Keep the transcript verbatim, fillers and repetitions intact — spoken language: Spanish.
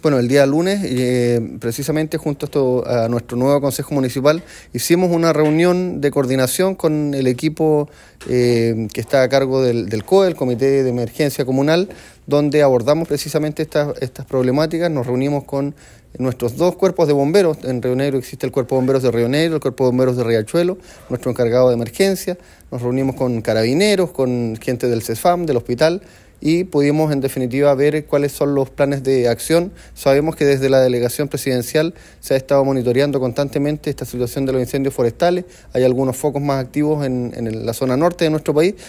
Bueno, el día lunes, eh, precisamente junto a, esto, a nuestro nuevo Consejo Municipal, hicimos una reunión de coordinación con el equipo eh, que está a cargo del, del C O E, el Comité de Emergencia Comunal, donde abordamos precisamente estas, estas problemáticas. Nos reunimos con nuestros dos cuerpos de bomberos. En Río Negro existe el Cuerpo de Bomberos de Río Negro, el Cuerpo de Bomberos de Riachuelo, nuestro encargado de emergencia. Nos reunimos con carabineros, con gente del CESFAM, del hospital, y pudimos en definitiva ver cuáles son los planes de acción. Sabemos que desde la delegación presidencial se ha estado monitoreando constantemente esta situación de los incendios forestales. Hay algunos focos más activos en, en la zona norte de nuestro país